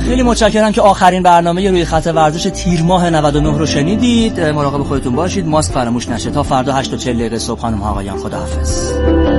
خیلی متشکرم که آخرین برنامه روی خط ورزش تیر ماه 99 رو شنیدید. مراقب خودتون باشید، ماسک فراموش نشه. تا فردا 8:40 صبح خانم ها آقایان، خداحافظ.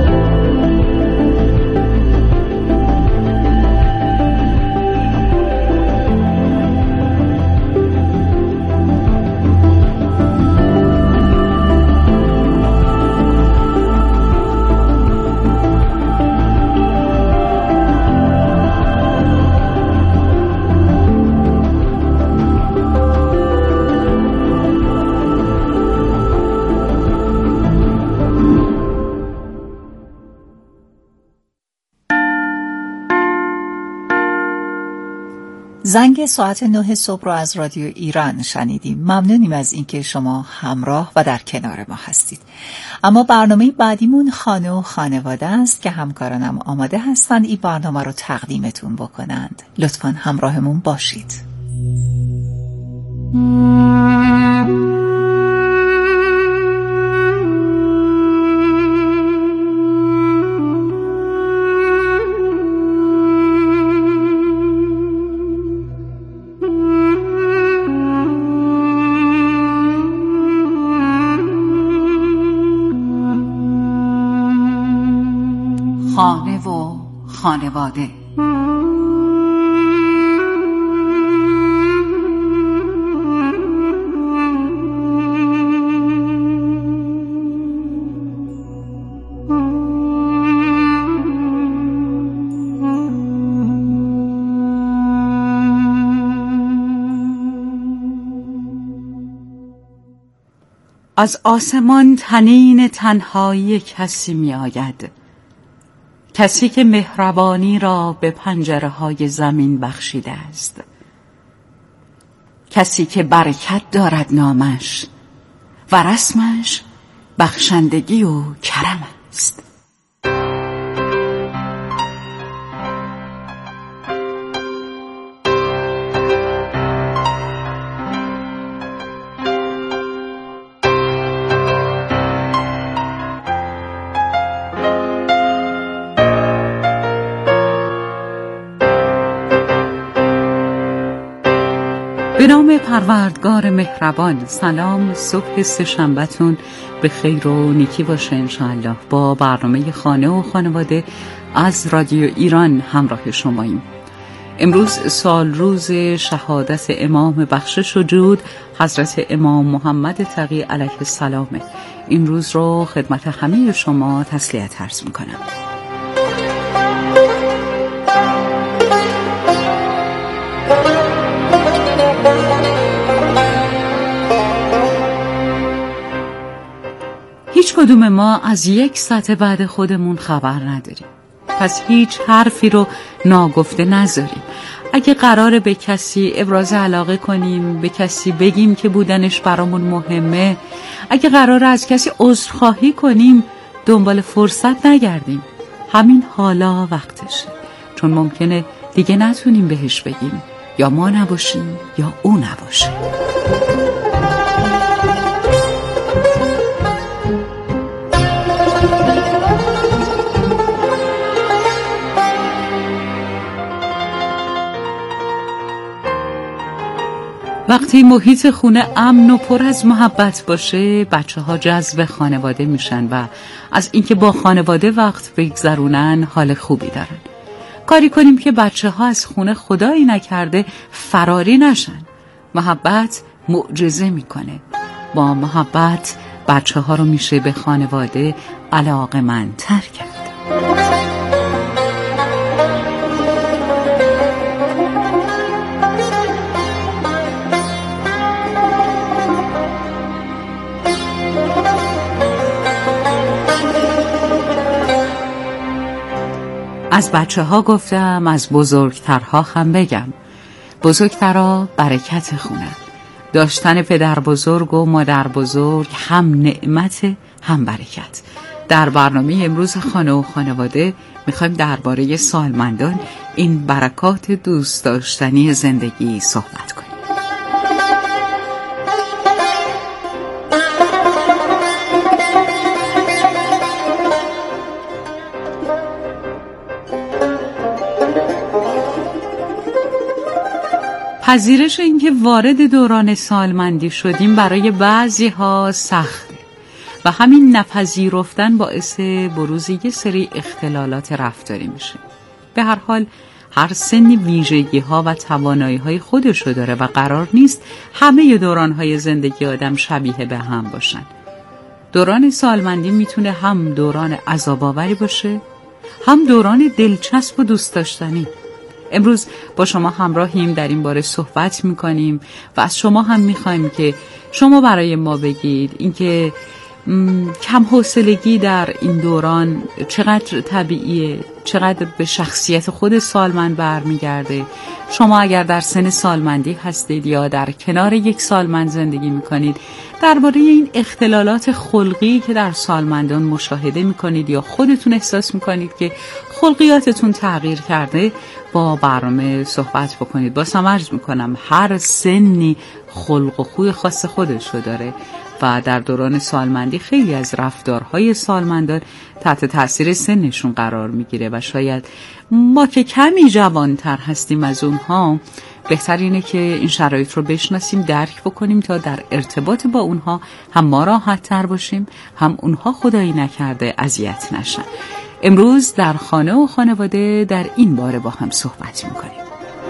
زنگ ساعت 9 صبح رو از رادیو ایران شنیدیم. ممنونیم از اینکه شما همراه و در کنار ما هستید. اما برنامه بعدیمون خانه و خانواده است که همکارانم آماده هستند این برنامه رو تقدیمتون بکنند. لطفاً همراهمون باشید. خانه و خانواده. از آسمان طنین تنهایی کسی می آید، کسی که مهربانی را به پنجره‌های زمین بخشیده است، کسی که برکت دارد نامش و رسمش بخشندگی و کرم است. به نام پروردگار مهربان. سلام، صبح سه‌شنبه‌تون به خیر و نیکی باشه انشاءالله. با برنامه خانه و خانواده از رادیو ایران همراه شماییم. امروز سال روز شهادت امام بخشش و جود حضرت امام محمد تقی علیه السلامه. این روز رو خدمت همه شما تسلیت عرض میکنم. هیچ کدوم ما از یک ساعت بعد خودمون خبر نداریم، پس هیچ حرفی رو ناگفته نذاریم. اگه قراره به کسی ابراز علاقه کنیم، به کسی بگیم که بودنش برامون مهمه، اگه قراره از کسی عذرخواهی کنیم، دنبال فرصت نگردیم. همین حالا وقتشه، چون ممکنه دیگه نتونیم بهش بگیم، یا ما نباشیم یا او نباشه. وقتی محیط خونه امن و پر از محبت باشه، بچه‌ها جذب خانواده میشن و از اینکه با خانواده وقت بگذرونن حال خوبی دارن. کاری کنیم که بچه‌ها از خونه خدایی نکرده فراری نشن. محبت معجزه میکنه. با محبت بچه‌ها رو میشه به خانواده علاقه‌مندتر کرد. از بچه‌ها گفتم، از بزرگترها هم بگم. بزرگترها برکت خونن. داشتن پدر بزرگ و مادر بزرگ هم نعمت هم برکت. در برنامه امروز خانه و خانواده میخوایم درباره سالمندان، این برکات دوست داشتنی زندگی صحبت کنیم. پذیرش اینکه وارد دوران سالمندی شدیم برای بعضی ها سخته و همین نپذیرفتن باعث بروز یه سری اختلالات رفتاری میشه. به هر حال هر سنی ویژگی ها و توانایی های خودشو داره و قرار نیست همه دوران های زندگی آدم شبیه به هم باشن. دوران سالمندی میتونه هم دوران عذاب‌آوری باشه، هم دوران دلچسب و دوست داشتنی. امروز با شما همراهیم، در این باره صحبت میکنیم و از شما هم میخوایم که شما برای ما بگید اینکه کم حوصلگی در این دوران چقدر طبیعیه، چقدر به شخصیت خود سالمند برمیگرده. شما اگر در سن سالمندی هستید یا در کنار یک سالمند زندگی میکنید، درباره این اختلالات خلقی که در سالمندان مشاهده میکنید یا خودتون احساس میکنید که خلقیاتتون تغییر کرده، با برنامه صحبت بکنید. بازم عرض میکنم هر سنی خلق و خوی خاص خودشو داره و در دوران سالمندی خیلی از رفتارهای سالمندان تحت تاثیر سنشون قرار میگیره و شاید ما که کمی جوانتر هستیم از اونها بهتر اینه که این شرایط رو بشناسیم، درک بکنیم تا در ارتباط با اونها هم ما راحت تر باشیم، هم اونها خدایی نکرده اذیت نشن. امروز در خانه و خانواده در این باره با هم صحبت میکنیم.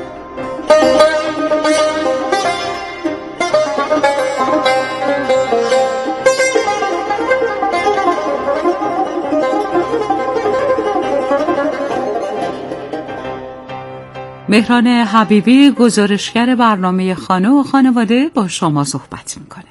مهران حبیبی، گزارشگر برنامه خانه و خانواده، با شما صحبت میکنه.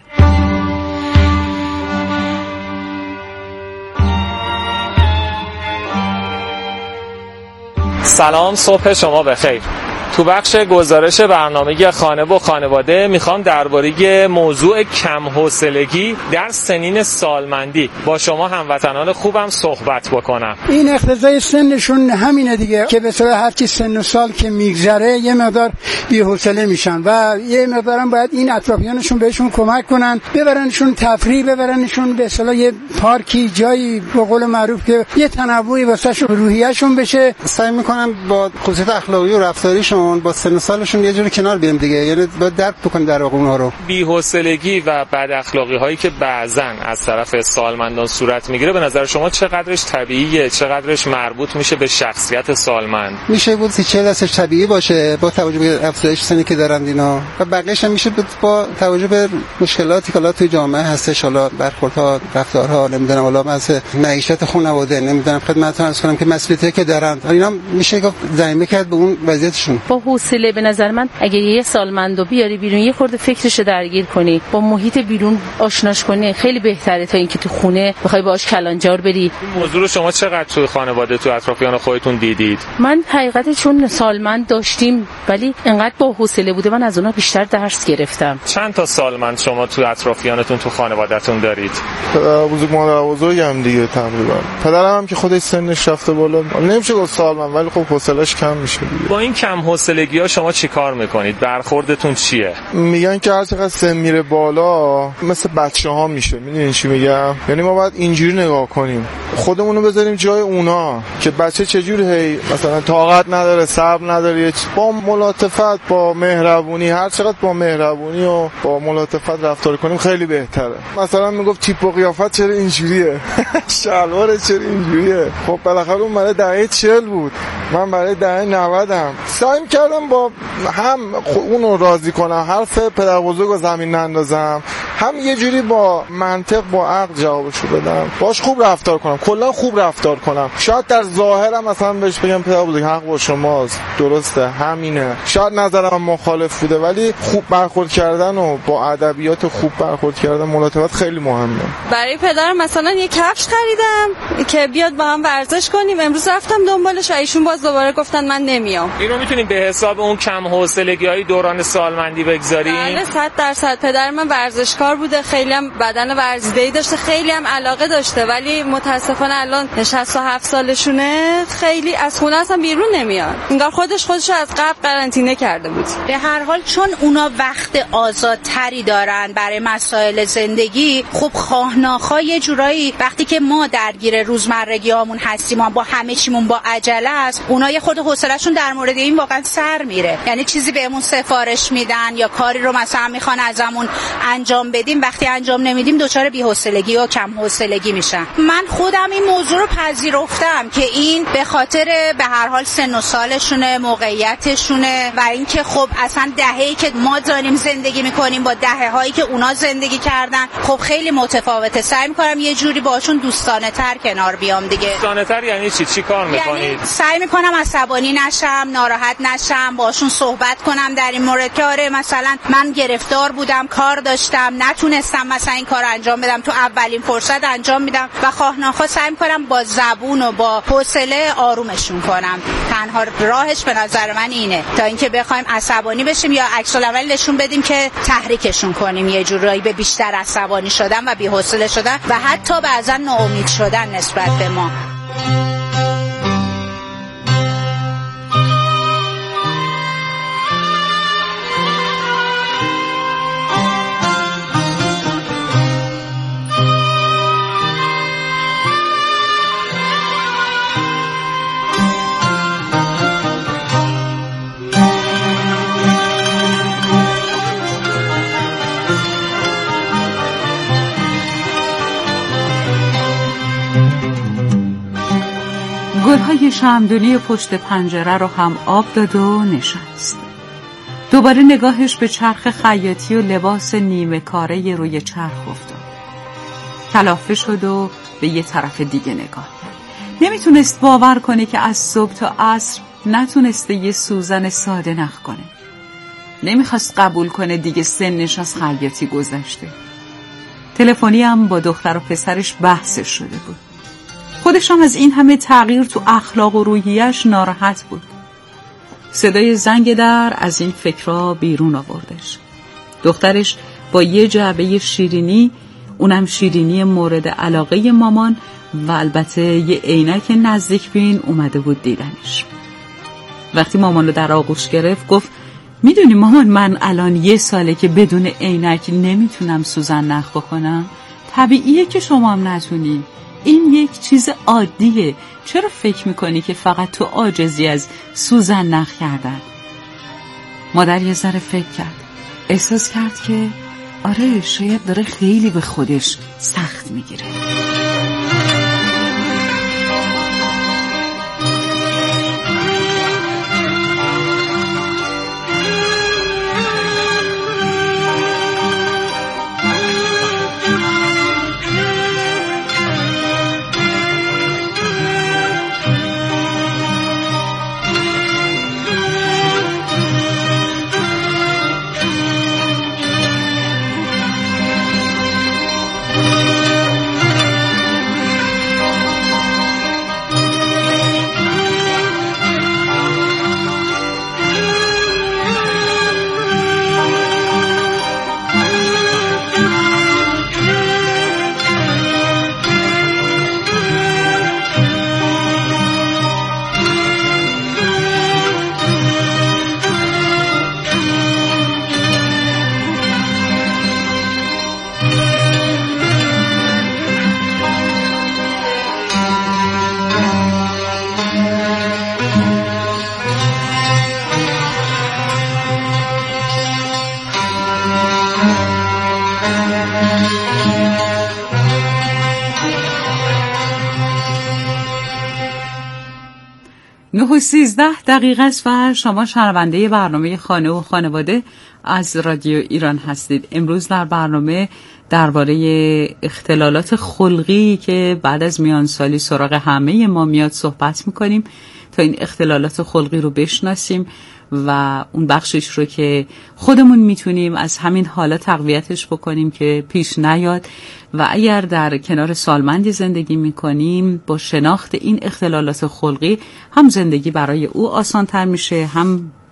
سلام، صبح شما بخیر. تو بخش گزارش برنامه خانه و خانواده میخوام درباره موضوع کم حوصلگی در سنین سالمندی با شما هموطنان خوبم صحبت بکنم. این اقتضای سنشون همینه دیگه که به طور هر چی سن و سال که میگذره یه مقدار بی‌حوصله میشن و یه مقدارم باید این اطرافیانشون بهشون کمک کنن، ببرنشون تفریح، ببرنشون به اصطلاح یه پارکی، جایی به قول معروف که یه تنوعی واسهشون روحیه‌شون بشه. سعی میکنم با خصوصیت اخلاقی و رفتاریشون با سن و سالشون یه جوری کنار بیام دیگه، یعنی باید درک بکنیم در واقع اونها رو. بی‌حوصلگی و بد اخلاقی هایی که بعضن از طرف سالمندان صورت میگیره، به نظر شما چقدرش طبیعیه، چقدرش مربوط میشه به شخصیت سالمند؟ میشه بود 30-40 درصدش طبیعی باشه با توجه به افزایش سنی که دارن اینا، و بقیه‌اش هم میشه با توجه به مشکلاتی که توی جامعه هستش، حالا برخوردها، رفتارها، نمیدونم حالا مثلا معیشت خانواده، نمیدونم خدمتتون عرض کنم که مسئولیتی که دارن اینا میشه گفت ضمیمه کرد به اون وضعیتشون. با حوصله به نظر من اگه یه سالمندو بیاری بیرون، یه خورده فکرشو درگیر کنی، با محیط بیرون آشناش کنی، خیلی بهتره تا اینکه تو خونه بخوای باهاش کلانجار بری. این موضوع رو شما چقدر تو خانواده، تو اطرافیان خودتون دیدید؟ من حقیقتا چون سالمند داشتیم ولی انقدر با حوصله بوده، من از اونها بیشتر درس گرفتم. چند تا سالمند شما تو اطرافیانتون تو خانواده‌تون دارید؟ بزرگ مادر بزرگم دیگه تقریبا. پدرم هم که خودش سنش رفته بالا، نمیشه گفت سالمند ولی خب حوصله‌اش کم میشه دیگه. با این کم حوصلگی‌ها شما چیکار میکنید؟ برخوردتون چیه؟ میگن که هر چقدر سن میره بالا مثل بچه‌ها میشه. میدونین چی میگم؟ یعنی ما باید اینجوری نگاه کنیم، خودمون رو بذاریم جای اونا که بچه چجوری هی مثلا طاقت نداره، صبر نداره، با ملاطفت، با مهربونی، هر چقدر با مهربونی و با ملاطفت رفتار کنیم خیلی بهتره. مثلا میگفت تیپ و قیافت چرا اینجوریه؟ شلوار چرا اینجوریه؟ خب بالاخره اون برای دهه 40 بود، من برای دهه 90م. سعی کردم با هم اونو راضی کنم، حرف پدربزرگو زمین نندازم، هم یه جوری با منطق با عقل جوابشو بدم، باش خوب رفتار کنم، کلا خوب رفتار کنم. شاید در ظاهرم مثلا بهش بگم پدربزرگ حق با شماست، درسته، همینه، شاید نظرم مخالف بوده، ولی خوب برخورد کردن و با ادبیات خوب برخورد کردن، ملاطفت خیلی مهمه. برای پدرم مثلا یه کفش خریدم که بیاد با هم ورزش کنیم، امروز رفتم دنبالش و ایشون باز دوباره گفتن من نمیام. اینو میتونیم به حساب اون کم حوصلگی‌های دوران سالمندی بگذاریم؟ بله 100%. پدر من ورزشکار ورزشکار بوده، خیلی هم بدن ورزیده‌ای داشته، خیلی هم علاقه داشته، ولی متاسفانه الان 67 سالشونه، خیلی از خونه اصلا بیرون نمیاد. انگار خودشو از قبل قرنطینه کرده بود. به هر حال چون اونا وقت آزادتری دارن برای مسائل زندگی، خب خواهناخواه یه جورایی وقتی که ما درگیر روزمرگیامون هستیم، با همه چیمون با عجله است، اونا یه خورده حوصله‌شون در مورد این واقعا سر میره. یعنی چیزی بهمون سفارش میدن یا کاری رو مثلا میخوان ازمون انجام بدیم، وقتی انجام نمیدیم دچار بی‌حوصلگی و کم حوصلگی میشن. من خودم این موضوع رو پذیرفتم که این به خاطر به هر حال سن و سالشونه، موقعیتشونه و اینکه خب اصلا دهه‌ای که ما داریم زندگی میکنیم با دهه‌هایی که اونا زندگی کردن خب خیلی متفاوته. سعی میکنم یه جوری باشون دوستانه تر کنار بیام دیگه. دوستانه تر یعنی چی کار میکنید؟ یعنی سعی میکنم عصبانی نشم، ناراحت نشم، باشون صحبت کنم در این مورد که آره مثلا من گرفتار بودم، کار داشتم، نتونستم مثلا این کار انجام بدم، تو اولین فرصت انجام میدم و خواهناخواه سعی میکنم با زبون و با حوصله آرومشون کنم. تنها راهش به نظر من اینه، تا اینکه بخوایم عصبانی بشیم یا عکس العمل نشون بدیم که تحریکشون کنیم یه جورایی به بیشتر عصبانی شدن و بی‌حوصله شدن و حتی بعضا ناامید شدن نسبت به ما. گلهای شمعدونی پشت پنجره رو هم آب داد و نشست. دوباره نگاهش به چرخ خیاطی و لباس نیمه کاره روی چرخ افتاد. کلافه شد و به یه طرف دیگه نگاه کرد. نمیتونست باور کنه که از صبح تا عصر نتونسته یه سوزن ساده نخ کنه. نمیخواست قبول کنه دیگه سنش از خیاطی گذشته. تلفنی هم با دختر و پسرش بحثش شده بود. خودش هم از این همه تغییر تو اخلاق و روحیش ناراحت بود. صدای زنگ در از این فکرها بیرون آوردش. دخترش با یه جعبه شیرینی، اونم شیرینی مورد علاقه مامان و البته یه عینک نزدیک بین اومده بود دیدنش. وقتی مامان رو در آغوش گرفت گفت میدونی مامان من الان 1 ساله که بدون عینک نمیتونم سوزن نخ بکنم. طبیعیه که شما هم نتونی. این یک چیز عادیه. چرا فکر میکنی که فقط تو عاجزی از سوزن نخ کردن؟ مادر یه ذره فکر کرد. احساس کرد که آره شاید داره خیلی به خودش سخت میگیره. و 13 دقیقه است و شما شنونده برنامه خانه و خانواده از رادیو ایران هستید. امروز در برنامه درباره اختلالات خلقی که بعد از میانسالی سراغ همه ما میاد صحبت میکنیم تا این اختلالات خلقی رو بشناسیم و اون بخشش رو که خودمون میتونیم از همین حالا تقویتش بکنیم که پیش نیاد و اگر در کنار سالمندی زندگی میکنیم با شناخت این اختلالات خلقی هم زندگی برای او آسان‌تر میشه، هم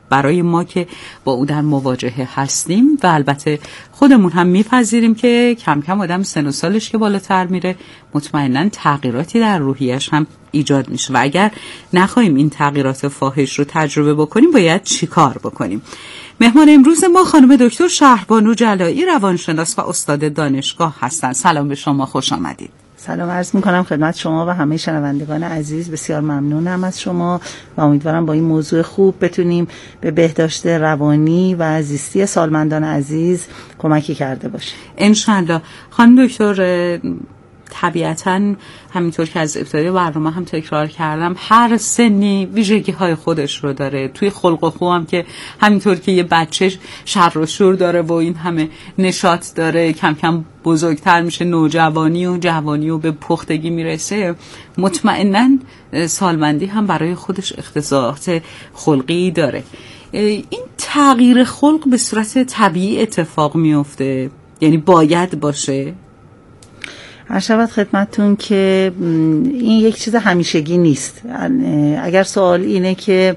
برای ما که با او در مواجهه هستیم و البته خودمون هم میپذیریم که کم کم آدم سن و سالش که بالاتر میره مطمئناً تغییراتی در روحیش هم ایجاد میشه و اگر نخواهیم این تغییرات فاحش رو تجربه بکنیم باید چی کار بکنیم؟ مهمان امروز ما خانم دکتر شهربانو جلایی، روانشناس و استاد دانشگاه هستند. سلام به شما، خوش آمدید. سلام عرض میکنم خدمت شما و همه شنوندگان عزیز. بسیار ممنونم از شما و امیدوارم با این موضوع خوب بتونیم به بهداشت روانی و زیستی سالمندان عزیز کمکی کرده باشیم انشالله. خانم دکتر، طبیعتاً همینطور که از ابتدای برنامه هم تکرار کردم هر سنی ویژگی های خودش رو داره. توی خلق و خو هم که همینطور که یه بچه شر و شور داره و این همه نشاط داره، کم کم بزرگتر میشه، نوجوانی و جوانی و به پختگی میرسه، مطمئناً سالمندی هم برای خودش اختزاعات خلقی داره. این تغییر خلق به صورت طبیعی اتفاق میفته، یعنی باید باشه؟ عرض خدمتتون که این یک چیز همیشگی نیست. اگر سوال اینه که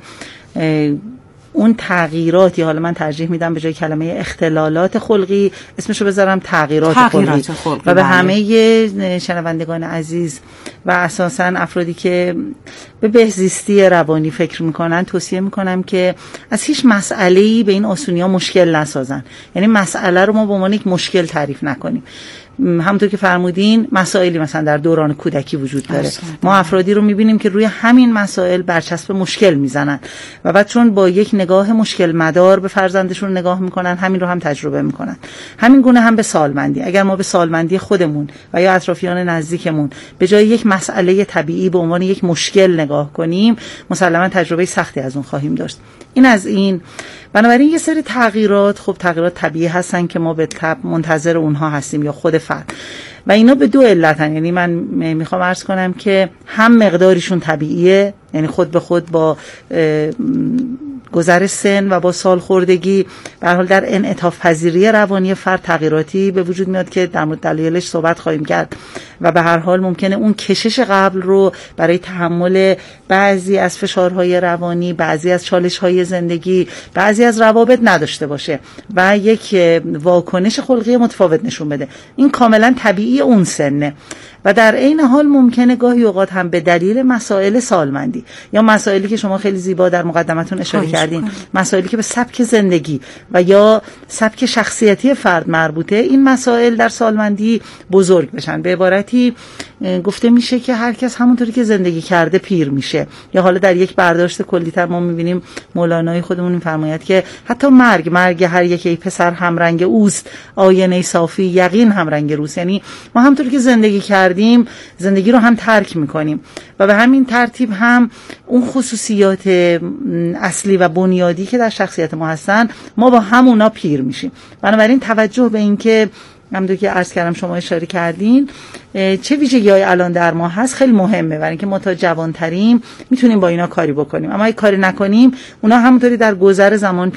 اون تغییرات، یا حالا من ترجیح میدم به جای کلمه اختلالات خلقی اسمشو بذارم تغییرات خلقی و به همه شنوندگان عزیز و اساساً افرادی که به بهزیستی روانی فکر میکنن توصیه میکنم که از هیچ مسئله‌ای به این آسونی‌ها مشکل نسازن. یعنی مسئله رو ما به عنوان یک مشکل تعریف نکنیم. همونطور که فرمودین مسائلی مثلا در دوران کودکی وجود داره، ما افرادی رو میبینیم که روی همین مسائل برچسب مشکل میزنن و بعد چون با یک نگاه مشکل مدار به فرزندشون نگاه میکنن همین رو هم تجربه میکنن. همین گونه هم به سالمندی. اگر ما به سالمندی خودمون و یا اطرافیان نزدیکمون به جای یک مسئله طبیعی به عنوان یک مشکل نگاه کنیم مسلما تجربه سختی از اون خواهیم داشت. این از این. بنابراین یه سری تغییرات، خب تغییرات طبیعی هستن که ما به طب منتظر اونها هستیم یا خود فرد، و اینا به دو علتن. یعنی من میخوام عرض کنم که هم مقداریشون طبیعیه، یعنی خود به خود با گذر سن و با سالخوردگی به هر حال در انعطاف پذیری روانی فرد تغییراتی به وجود میاد که در مورد دلایلش صحبت خواهیم کرد و به هر حال ممکنه اون کشش قبل رو برای تحمل بعضی از فشارهای روانی، بعضی از چالش‌های زندگی، بعضی از روابط نداشته باشه و یک واکنش خلقی متفاوت نشون بده. این کاملا طبیعی اون سنه و در عین حال ممکنه گاهی اوقات هم به دلیل مسائل سالمندی یا مسائلی که شما خیلی زیبا در مقدمتون اشاره کردین، مسائلی که به سبک زندگی و یا سبک شخصیتی فرد مربوطه، این مسائل در سالمندی بزرگ بشن. به عبارتی گفته میشه که هر کس همونطوری که زندگی کرده پیر میشه. یا حالا در یک برداشت کلی‌تر ما میبینیم مولانای خودمون میفرماید که حتی مرگ هر یک پسر همرنگ اوست، آینه صافی یقین همرنگ روست. یعنی ما همونطوری که زندگی کردیم زندگی رو هم ترک میکنیم و به همین ترتیب هم اون خصوصیات اصلی و بنیادی که در شخصیت ما هستن ما با همونا پیر میشیم. بنابراین توجه به این که همونطور که عرض کردم شما اشاره کردین چه ویژگی‌های الان در ما هست خیلی مهمه، برای اینکه ما تا جوانتریم میتونیم با اینا کاری بکنیم، اما اگه کاری نکنیم اونا همونطوری در گذر زمان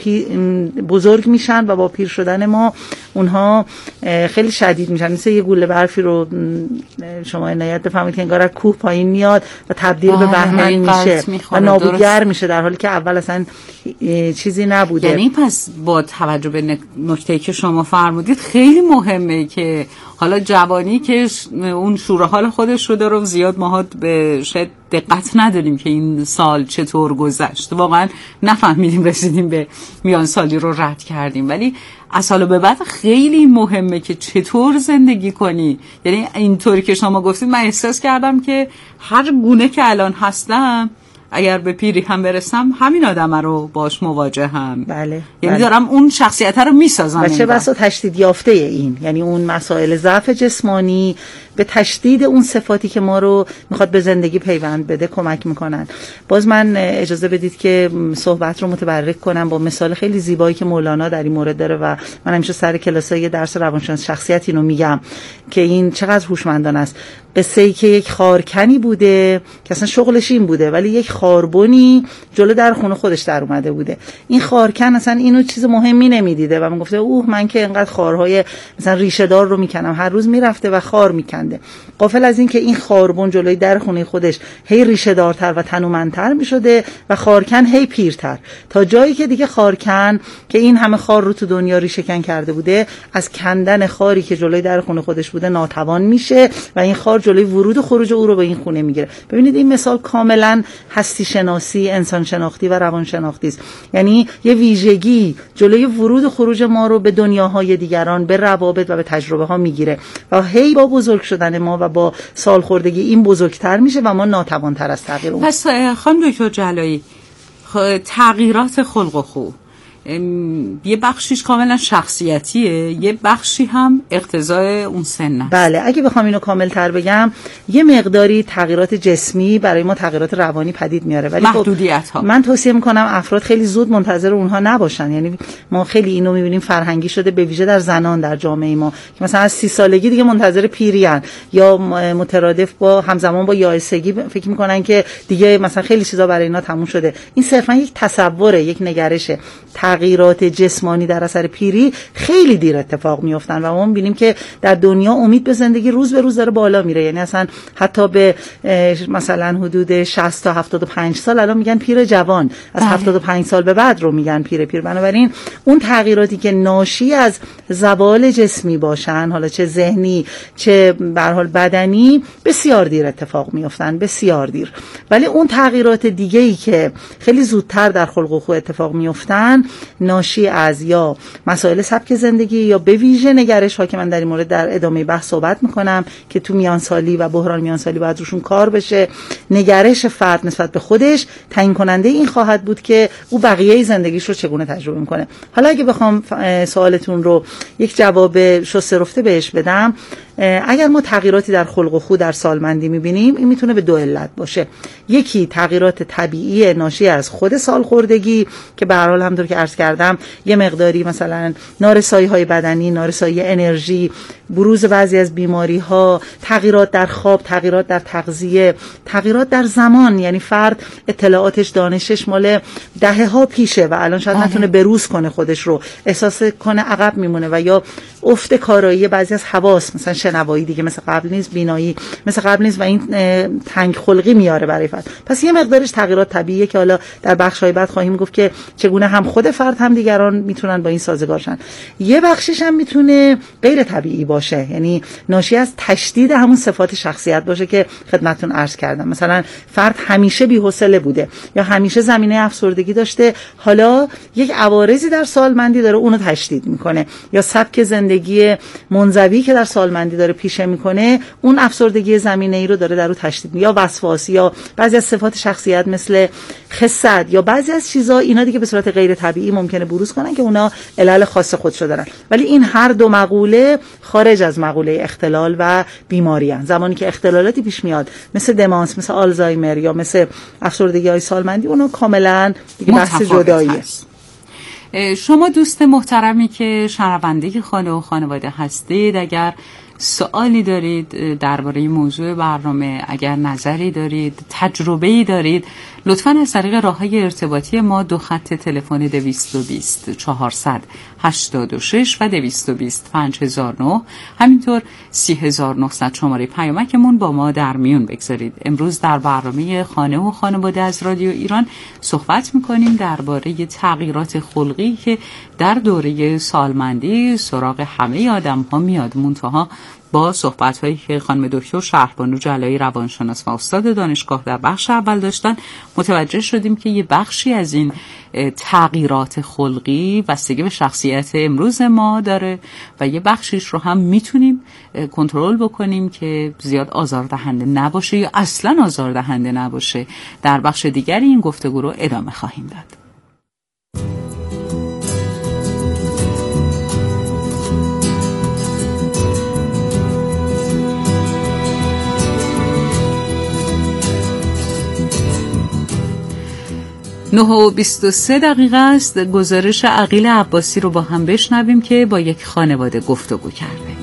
بزرگ میشن و با پیر شدن ما اونها خیلی شدید میشن. مثل یه گوله برفی رو شما عنایت بفرمایید که انگار از کوه پایین میاد و تبدیل به بهمن میشه و نابوگر میشه در حالی که اول اصلا چیزی نبوده. یعنی پس با توجه به نکته‌ای که شما فرمودید خیلی مهمه که حالا جوانی که اون شور حال خودش رو داره و زیاد ماها به شاید دقت نداریم که این سال چطور گذشت، واقعا نفهمیدیم، رسیدیم به میان سالی رو رد کردیم، ولی از حالا به بعد خیلی مهمه که چطور زندگی کنی. یعنی اینطوری که شما گفتید من احساس کردم که هر گونه که الان هستم اگر به پیری هم برسم همین آدم رو باش مواجهم. بله. یعنی دارم اون شخصیت رو میسازم و چه بسا تشدید یافته این، یعنی اون مسائل ضعف جسمانی به تشدید اون صفاتی که ما رو میخواد به زندگی پیوند بده کمک میکنن. باز من اجازه بدید که صحبت رو متبرک کنم با مثال خیلی زیبایی که مولانا در این مورد داره و من همیشه سر کلاسای درس روانشناسی شخصیت اینو میگم که این چقدر هوشمندانه است. قصه‌ای که یک خارکنی بوده که اصلا شغلش این بوده، ولی یک خاربنی جلو در خونه خودش در اومده بوده. این خارکن اصلا اینو چیز مهمی نمیدیده و من گفته من که اینقدر خارهای مثلا ریشه دار رو میکنم، هر روز میرفته و خار میکنده، غافل از این که این خاربن جلوی در خونه خودش هی ریشه دارتر و تنومندتر میشده و خارکن هی پیرتر، تا جایی که دیگه خارکن که این همه خار رو تو دنیا ریشه کن کرده بوده، از کندن خاری که جلوی در خونه خودش بوده ناتوان میشه و این خار جلوی ورود و خروج او رو به این خونه میگیره. ببینید این مثال کاملا هستی شناسی، انسان شناختی و روان شناختی است. یعنی یه ویژگی جلوی ورود و خروج ما رو به دنیاهای دیگران، به روابط و به تجربه ها میگیره و هی با بزرگ شدن ما و با سالخوردگی این بزرگتر میشه و ما ناتوانتر از تغییر اون. پس خانم دکتر جلایی، تغییرات خلق و خو یه بخشیش کاملا شخصیتیه، یه بخشی هم اقتضای اون سن است. بله، اگه بخوام اینو کامل تر بگم، یه مقداری تغییرات جسمی برای ما تغییرات روانی پدید میاره، ولی محدودیت ها. من توصیه میکنم افراد خیلی زود منتظر اونها نباشن. یعنی ما خیلی اینو میبینیم فرهنگی شده، به ویژه در زنان در جامعه ما، که مثلا از 30 سالگی دیگه منتظر پیریان یا مترادف با همزمان با یائسگی فکر میکنن که دیگه مثلا خیلی چیزا برای اینا تموم شده. این صرفا یک تصوره، یک نگرشه. تغییرات جسمانی در اثر پیری خیلی دیر اتفاق میافتن و ما می‌بینیم که در دنیا امید به زندگی روز به روز داره بالا میره. یعنی اصلا حتی به مثلا حدود 60 تا 75 سال الان میگن پیر جوان، از 75 سال به بعد رو میگن پیر. بنابراین اون تغییراتی که ناشی از زوال جسمی باشن، حالا چه ذهنی چه به هر حال بدنی، بسیار دیر اتفاق میافتن، بسیار دیر. ولی اون تغییرات دیگه‌ای که خیلی زودتر در خلق و خو اتفاق میافتن، ناشی از یا مسائل سبک زندگی یا به ویژه نگرش ها که من در این مورد در ادامه بحث صحبت میکنم که تو میانسالی و بحران میانسالی باید روشون کار بشه. نگرش فرد نسبت به خودش تعیین کننده این خواهد بود که او بقیه زندگیش رو چگونه تجربه میکنه. حالا اگه بخوام سوالتون رو یک جواب شسته رفته بهش بدم، اگر ما تغییراتی در خلق و خو در سالمندی میبینیم، این میتونه به دو علت باشه. یکی تغییرات طبیعی ناشی از خود سالخوردگی که به هر حال همونطور که عرض کردم یه مقداری مثلا نارسایی های بدنی، نارسایی انرژی، بروز بعضی از بیماری ها، تغییرات در خواب، تغییرات در تغذیه، تغییرات در زمان. یعنی فرد اطلاعاتش، دانشش مال دهه‌ها پیشه و الان شاید نتونه بروز کنه خودش رو، احساس کنه عقب میمونه و یا افت کارایی بعضی از حواس، مثلا شنوایی دیگه مثل قبل نیست، بینایی مثل قبل نیست و این تنگ خلقی میاره برای فرد. پس یه مقدارش تغییرات طبیعیه که حالا در بخش‌های بعد خواهیم گفت که چگونه هم خود فرد هم دیگران میتونن با این سازگار شن. یه بخشش هم میتونه غیر طبیعی باشه، یعنی ناشی از تشدید همون صفات شخصیت باشه که خدمتتون عرض کردم. مثلا فرد همیشه بی‌حوصله بوده یا همیشه زمینه افسردگی داشته، حالا یک عوارضی در سالمندی داره اونو تشدید میکنه، یا سبک زندگی منزوی که در سالمندی داره پیشه میکنه اون افسردگی زمینه‌ای رو داره در رو تشدید، یا وسواس یا بعضی از صفات شخصیت مثل خست یا بعضی از چیزا، اینا دیگه به صورت غیر طبیعی ممکنه بروز کنن که اونا علل خاص خودشو دارن. ولی این هر دو مقوله خارج از مقوله اختلال و بیماری هستند. زمانی که اختلالاتی پیش میاد مثل دمانس، مثل آلزایمر یا مثل افسردگی‌های سالمندی، اونا کاملا دیگه بحث جداییه. شما دوست محترمی که شنونده خانه و خانواده هستید، اگر سوالی دارید درباره موضوع برنامه، اگر نظری دارید، تجربه‌ای دارید، لطفاً از طریق راه‌های ارتباطی ما 2 خط تلفن 220 486 و 220 5009 همینطور 30900 شماره پیامکمون با ما در میون بگذارید. امروز در برنامه خانه و خانواده از رادیو ایران صحبت می‌کنیم درباره تغییرات خلقی که در دوره سالمندی سراغ همه آدم‌ها میاد. منتها با صحبت‌هایی که خانم دکتر شهربانو جلایی روانشناس و استاد دانشگاه در بخش اول داشتن، متوجه شدیم که یه بخشی از این تغییرات خلقی بستگی به شخصیت امروز ما داره و یه بخشیش رو هم میتونیم کنترل بکنیم که زیاد آزاردهنده نباشه یا اصلاً آزاردهنده نباشه. در بخش دیگری این گفتگو رو ادامه خواهیم داد. نه و 23 دقیقه است. گزارش عقیل عباسی رو با هم بشنویم که با یک خانواده گفتگو کرده.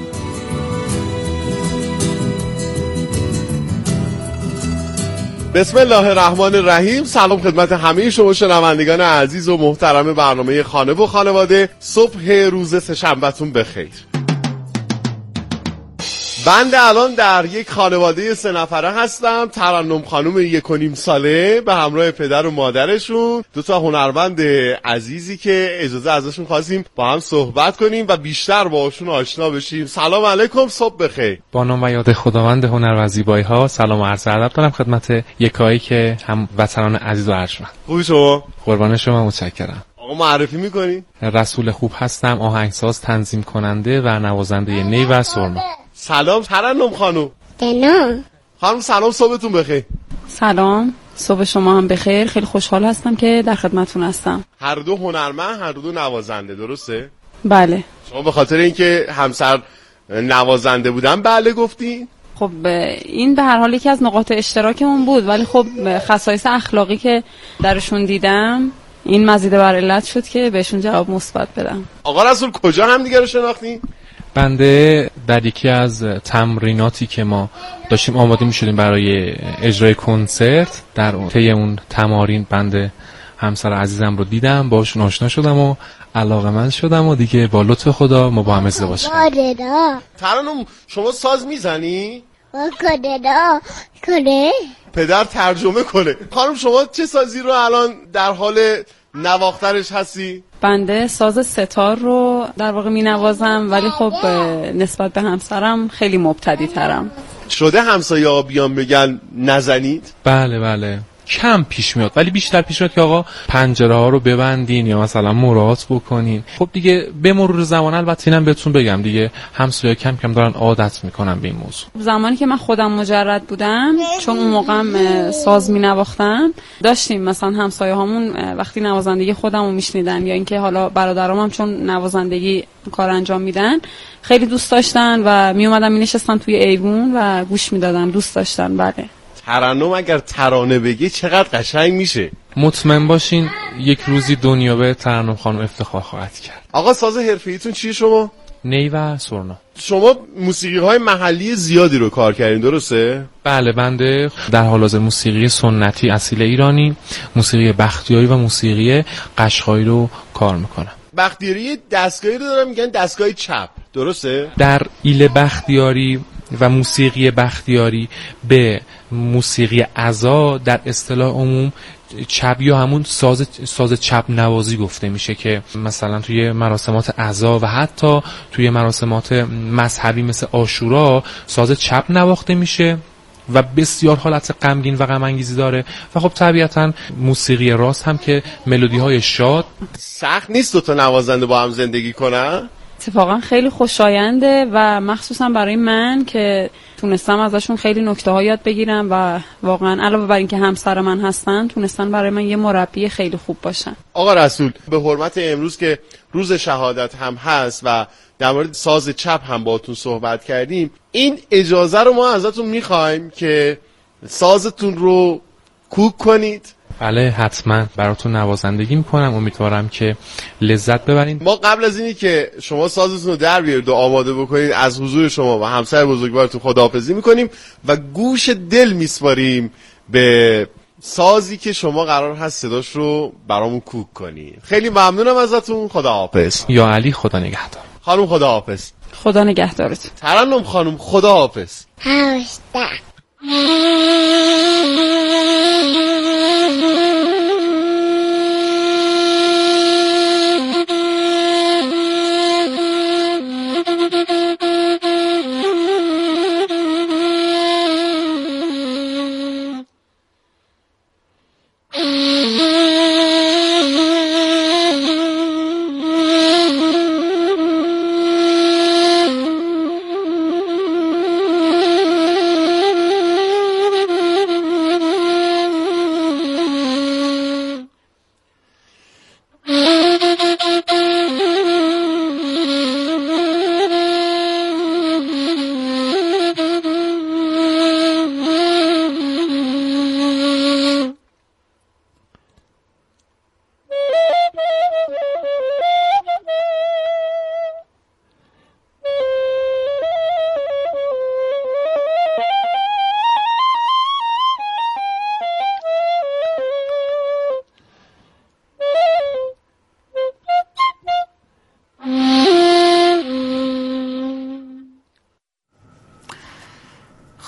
بسم الله الرحمن الرحیم. سلام خدمت همه شما شنوندگان عزیز و محترم برنامه خانه و خانواده. صبح روز سه‌شنبه‌تون بخیر. بنده الان در یک خانواده 3 نفره هستم. ترنم خانم 1.5 ساله به همراه پدر و مادرشون، 2 هنرمند عزیزی که اجازه ازشون خواستیم با هم صحبت کنیم و بیشتر باهاشون آشنا بشیم. سلام علیکم، صبح بخیر. با نام و یاد خداوند هنر و زیبایی ها سلام و عرض ادب دارم خدمت یکایی که هم وطنان عزیز و ارجمند. خوبی شما؟ قربان شما، متشکرم. آقا معرفی میکنی؟ رسول خوب هستم، آهنگساز، تنظیم کننده و نوازنده نی و سرنا. سلام ترنم خانم. خانم سلام، صبحتون بخیر. سلام، صبح شما هم بخیر. خیلی خوشحال هستم که در خدمتتون هستم. هر دو هنرمند، هر دو نوازنده، درسته؟ بله. شما به خاطر اینکه همسر نوازنده بودن بله گفتی؟ خب این به هر حال یکی از نقاط اشتراکمون بود، ولی خب خصایص اخلاقی که درشون دیدم این مزید بر علت شد که بهشون جواب مثبت بدم. آقا رسول کجا هم دیگه رو شناختین؟ بنده در یکی از تمریناتی که ما داشتیم آماده می شدیم برای اجرای کنسرت، در طی اون تمارین بنده همسر عزیزم رو دیدم، باشون آشنا شدم و علاقه‌مند شدم و دیگه با لطف خدا ما با هم ازدواج کردیم. ترنم شما ساز میزنی؟ کنه پدر ترجمه کنه. خانم شما چه سازی رو الان در حال نواختنش هستی؟ بنده ساز ستار رو در واقع می نوازم، ولی خب نسبت به همسرم خیلی مبتدی ترم. شده همسایه ها بیان بگن نزنید؟ بله کم پیش میاد، ولی بیشتر پیش میاد که آقا پنجره ها رو ببندین یا مثلا مراعات بکنین. خب دیگه به مرور زمان البته اینم بهتون بگم دیگه همسایه‌ها کم کم دارن عادت میکنن به این موضوع. زمانی که من خودم مجرد بودم، چون اون موقعم ساز مینواختم، داشتیم مثلا همسایه هامون وقتی نوازندگی خودم رو میشنیدن یا اینکه حالا برادرام هم چون نوازندگی کار انجام میدن خیلی دوست داشتن و میومدن مینشستن توی ایوون و گوش میدادن، دوست داشتن. بله. ترنم اگر ترانه بگی چقدر قشنگ میشه. مطمئن باشین یک روزی دنیا به ترنم خانم افتخار خواهد کرد. آقا ساز حرفه‌ایتون چیه شما؟ نی و سرنا. شما موسیقی‌های محلی زیادی رو کار کردین، درسته؟ بله، بنده در حال حاضر موسیقی سنتی اصیل ایرانی، موسیقی بختیاری و موسیقی قشقایی رو کار میکنم. بختیاری دستگاهی رو دارم میگن دستگاه چپ، درسته؟ در ایل بختیاری و موسیقی بختیاری به موسیقی عزا در اصطلاح عموم چپ یا همون ساز چپ نوازی گفته میشه که مثلا توی مراسمات عزا و حتی توی مراسمات مذهبی مثل عاشورا ساز چپ نواخته میشه و بسیار حالت غمگین و غم انگیزی داره. و خب طبیعتا موسیقی راست هم که ملودی های شاد. سخت نیست 2 نوازنده با هم زندگی کنن؟ اتفاقا خیلی خوشاینده و مخصوصا برای من که تونستم ازشون خیلی نکته ها یاد بگیرم و واقعا علاوه بر اینکه همسر من هستن تونستن برای من یه مربی خیلی خوب باشن. آقا رسول، به حرمت امروز که روز شهادت هم هست و در مورد ساز چپ هم باهاتون صحبت کردیم، این اجازه رو ما ازتون میخوایم که سازتون رو کوک کنید. بله حتما براتون نوازندگی میکنم، امیدوارم که لذت ببرید. ما قبل از اینی که شما سازتون رو در بیارید و آماده بکنید از حضور شما و همسر بزرگوارتون خداحافظی میکنیم و گوش دل میسپاریم به سازی که شما قرار هست صداش رو برامون کوک کنید. خیلی ممنونم ازتون. خداحافظ. یا علی، خدا نگهدار. خانم خداحافظ. خدا نگهدارت. ترنم خانم خداحافظ.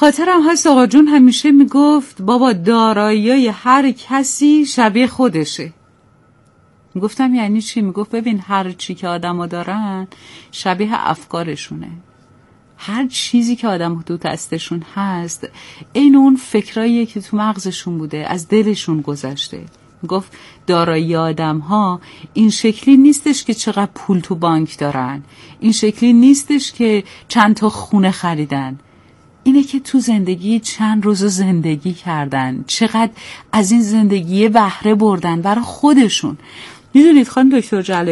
خاطرم هست آقا جون همیشه میگفت بابا دارایی هر کسی شبیه خودشه. گفتم یعنی چی؟ میگفت ببین هر چی که آدم‌ها دارن شبیه افکارشونه. هر چیزی که آدم تو دستشون هست این اون فکراییه که تو مغزشون بوده، از دلشون گذشته. گفت دارایی آدم‌ها این شکلی نیستش که چقدر پول تو بانک دارن، این شکلی نیستش که چند تا خونه خریدن، اینه که تو زندگی چند روز زندگی کردن، چقدر از این زندگی بهره بردن برای خودشون. میدونید خانم دکتر جلالی